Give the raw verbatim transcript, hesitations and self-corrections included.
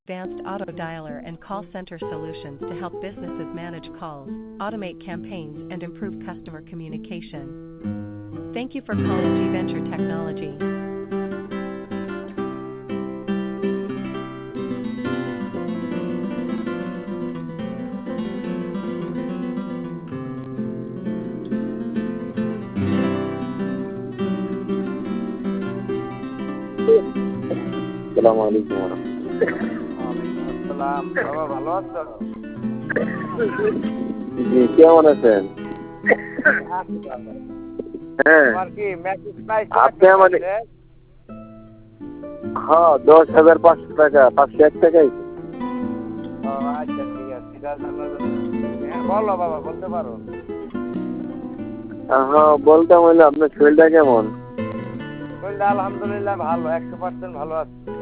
advanced auto dialer and call center solutions to help businesses manage calls, automate campaigns, and improve customer communication. Thank you for calling G Venture Technology. আসসালামু আলাইকুম ওয়া আসসালাম। বাবা ভালো আছো? জি, কেমন আছেন? আছি ভালো। হ্যাঁ, তোমার কি মেসেজ পাইছো? আপনি আমার হ্যাঁ দশ হাজার পাঁচশো টাকা পাঁচশো এক টাকাই। ও আচ্ছা ঠিক আছে। এটা জানার জন্য। হ্যাঁ বলো বাবা, বলতে পারো। হ্যাঁ বলতাম হইলো আপনার শরীরটা কেমন? শরীরটা আলহামদুলিল্লাহ ভালো, একশো পার্সেন্ট ভালো আছে।